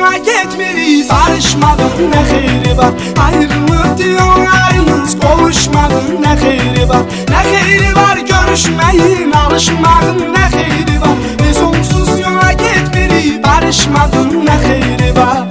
yola getmirik, barışmadın ne xeyri var? Ayrılık yollarımız qovuşmadın ne xeyri var? Ne xeyri var görüşmeyin, alışmadın ne xeyri var? Biz onsuz yola getmirik, barışmadın ne xeyri var?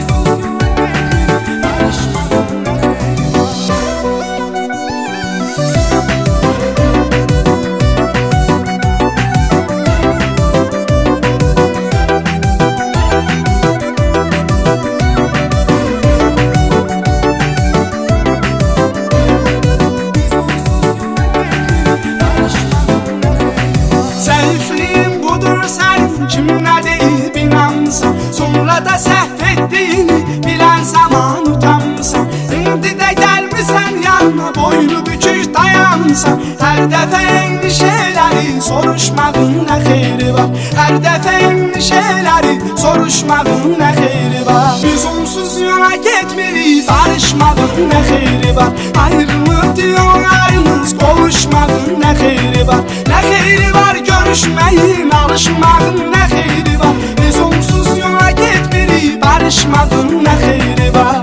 Zəifliyin budur sənin, kimlə deyib inansan, sonra da səhv etdiyini bilən zaman utansan. İndi də gəlmisən yanına, boynu bükük dayansan. Hər dəfə eyni şeyləri soruşmadın nə xeyri var? Hər dəfə eyni şeyləri soruşmadın nə xeyri var? Biz onsuz yola getmirik, barışmadın nə xeyri var? Ayrılık yollarımız qovuşmadın nə xeyri var? Nə xeyri var görüşmeyin, alışmadın ne xeyri var? Biz onsuz yola getmirik, barışmadın ne xeyri var?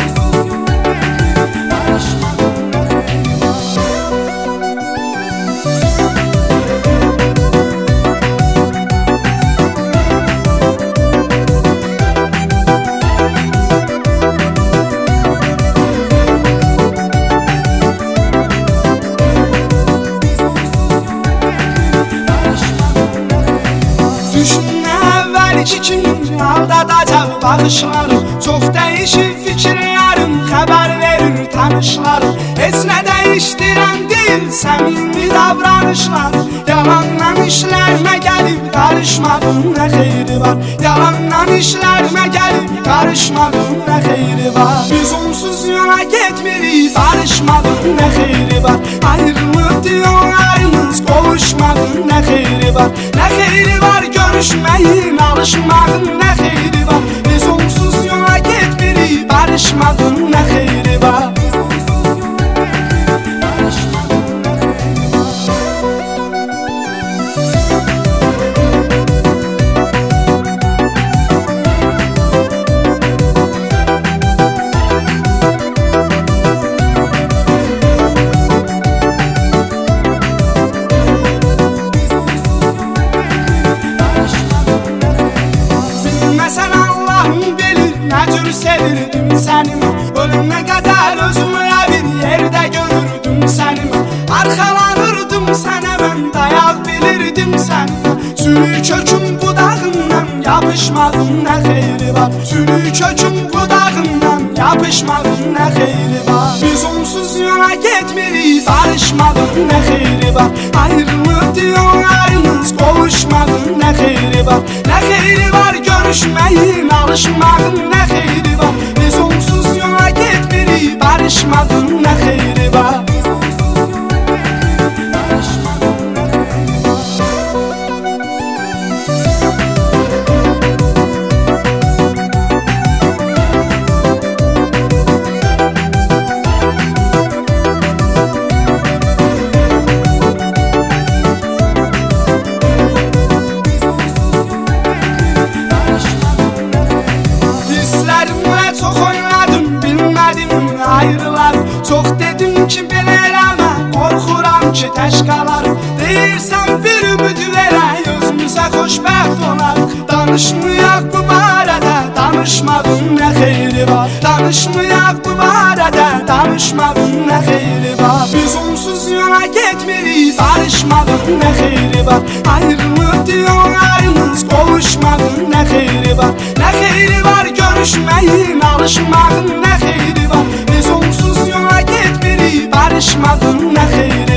İki kimi aldadacaq baxışlarım, çox dəyişir fikirlərim, xəbər verir tanışlarım. Heç nə dəyişdirən deyil səmimi davranışlarım. Yalandan işlərimə gəlib qarışmadın nə xeyri var? Yalandan işlərimə gəlib qarışmadın nə xeyri var? Biz onsuz yola getmirik, barışmadın nə xeyri var? Ayrılık yollarımız qovuşmadın nə xeyri var? Nə xeyri var görüşmeyin, alışmadın nə xeyri var? Biz onsuz yola getmirik, barışmadın nə xeyri var? Sevirdim sənimi, ölümə qədər özümə bir yerdə görürdüm sənimi. Arxalanırdım sənə, mən dayaq bilirdim sənimə. Çürük kökün budağından yapışmadın nə xeyri var? Çürük kökün budağından yapışmadın nə xeyri var? Biz onsuz yola getmirik, barışmadın nə xeyri var? Ayrılık yollarımız qovuşmadın nə xeyri var? Nə xeyri var görüşmeyin, alışmadın nə xeyri var? Biz onsuz yola getmirik, barışmadın nə xeyri var? Hisslərimlə çox oynadım, bilmədim ayrılarım. Çox dedim ki belə eləmə, qorxuram ki tək qalarım. Deyirsən bir ümid verək, özümüzə xoşbəxt olarıq. Danışmayaq bu barədə, danışmadın nə xeyri var? Danışmayaq bu barədə, danışmadın nə xeyri var? Biz onsuz yola getmirik, barışmadın nə xeyri var? Ayrılık yollarımız qovuşmadın nə xeyri var? Nə xeyri var görüşmeyin, alışmadın nə xeyri var? Biz onsuz yola getmirik, barışmadın nə xeyri var?